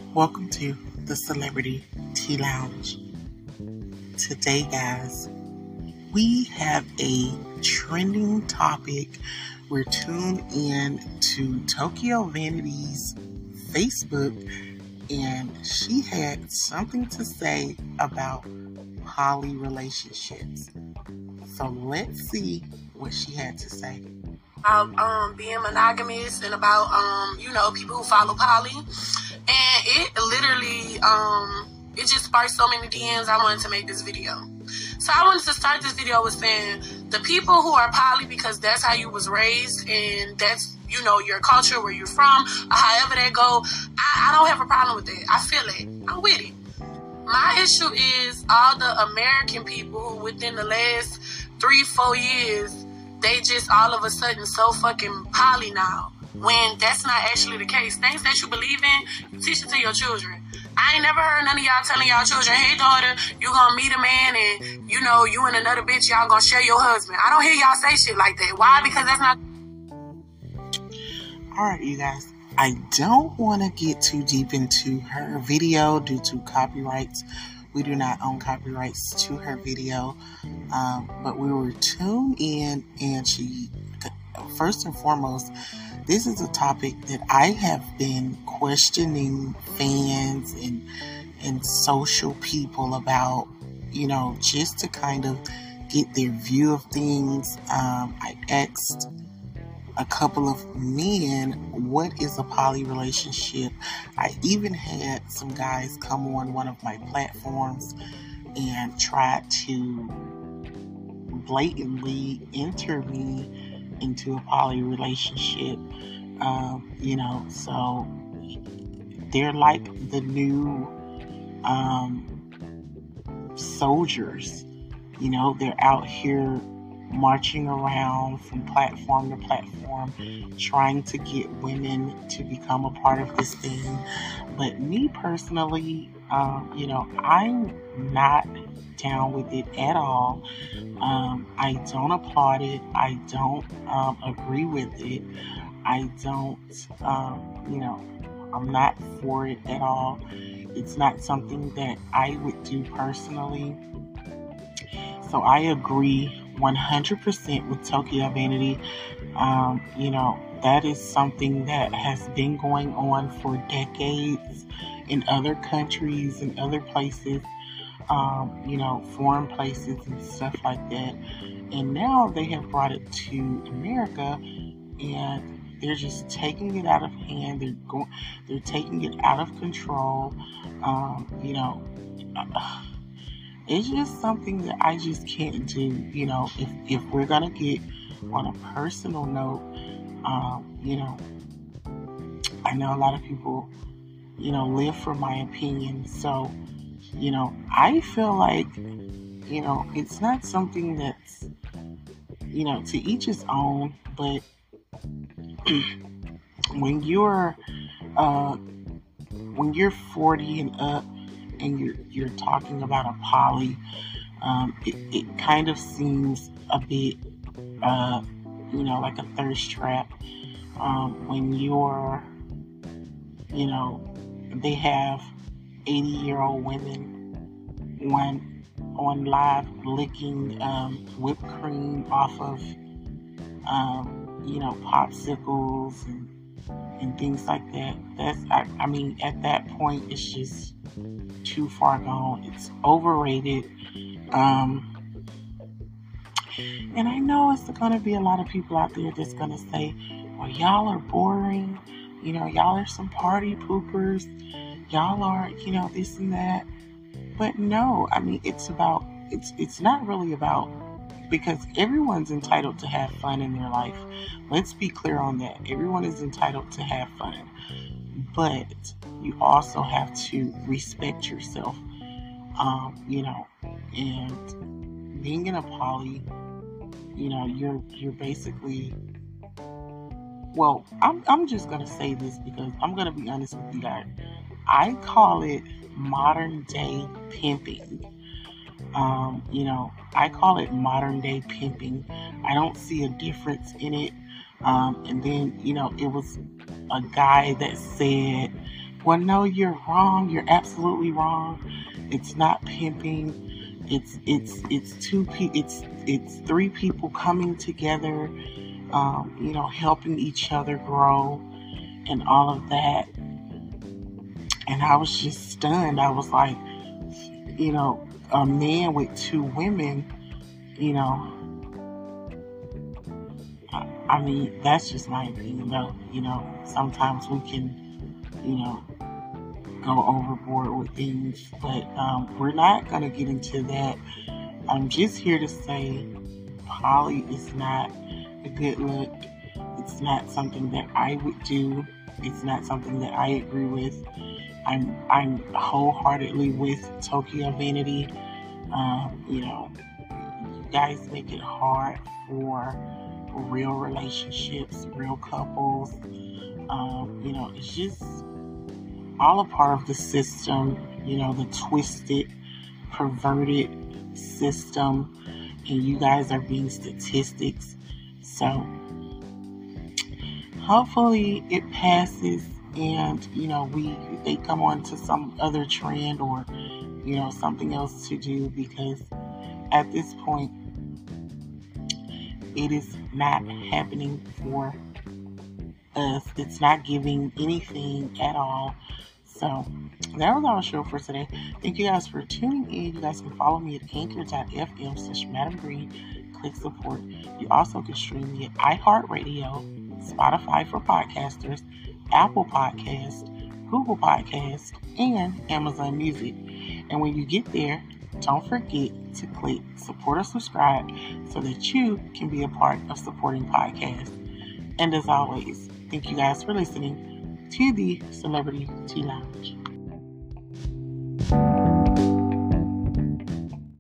Welcome to the Celebrity Tea Lounge. Today, guys, we have a trending topic. We're tuned in to Tokyo Vanity's Facebook, and she had something to say about poly relationships. So let's see what she had to say. About being monogamous and about people who follow poly, and it literally it just sparked so many DMs. I wanted to make this video. So I wanted to start this video with saying the people who are poly because that's how you was raised and that's your culture, where you're from, or however that go. I don't have a problem with it. I feel it. I'm with it. My issue is all the American people who within the last 3-4 years, they just all of a sudden so fucking poly now, when that's not actually the case. Things that you believe in, you teach it to your children. I ain't never heard none of y'all telling y'all children, hey daughter, you gonna meet a man and you and another bitch, y'all gonna share your husband. I don't hear y'all say shit like that. Why? Because that's not... Alright, you guys, I don't want to get too deep into her video due to copyrights. We do not own copyrights to her video, but we were tuned in, and she, first and foremost, this is a topic that I have been questioning fans and social people about, just to kind of get their view of things. I asked a couple of men, what is a poly relationship? I even had some guys come on one of my platforms and try to blatantly enter me into a poly relationship. So they're like the new soldiers. They're out here marching around from platform to platform, trying to get women to become a part of this thing. But me personally, I'm not down with it at all. I don't applaud it. I don't agree with it. I don't, I'm not for it at all. It's not something that I would do personally. So I agree 100% with Tokyo Vanity. That is something that has been going on for decades in other countries and other places, foreign places and stuff like that. And now they have brought it to America, and they're just taking it out of hand. They're taking it out of control. It's just something that I just can't do. If we're gonna get on a personal note, I know a lot of people, live for my opinion. So, I feel like, it's not something that's, to each his own. But when you're 40 and up, and you're talking about a poly, it kind of seems a bit, like a thirst trap. When you're, they have 80-year-old women on live licking whipped cream off of, popsicles and things like that. At that point, it's just too far gone. It's overrated. And I know it's going to be a lot of people out there that's going to say, well, y'all are boring. Y'all are some party poopers. Y'all are, this and that. But no, it's not really about, because everyone's entitled to have fun in their life. Let's be clear on that. Everyone is entitled to have fun. But you also have to respect yourself, and being in a poly, you're basically, well, I'm just going to say this because I'm going to be honest with you guys. I call it modern day pimping. I call it modern day pimping. I don't see a difference in it. And then, it was a guy that said Well, no, you're wrong. You're absolutely wrong. It's not pimping. It's three people coming together, helping each other grow and all of that. And I was just stunned. I was like, a man with two women, I mean, that's just my opinion, though. Sometimes we can, go overboard with things, but we're not going to get into that. I'm just here to say poly is not a good look. It's not something that I would do. It's not something that I agree with. I'm wholeheartedly with Tokyo Vanity. You guys make it hard for real relationships, real couples. It's just all a part of the system, the twisted, perverted system, and you guys are being statistics. So hopefully it passes, and they come on to some other trend or something else to do, because at this point it is not happening for us. It's not giving anything at all. So that was our show for today. Thank you guys for tuning in. You guys can follow me at anchor.fm/MadamGreen. Click support. You also can stream me at iHeartRadio, Spotify for podcasters, Apple Podcast, Google Podcast, and Amazon Music. And when you get there, don't forget to click support or subscribe so that you can be a part of supporting podcasts. And as always, thank you guys for listening to the Celebrity Tea Lounge.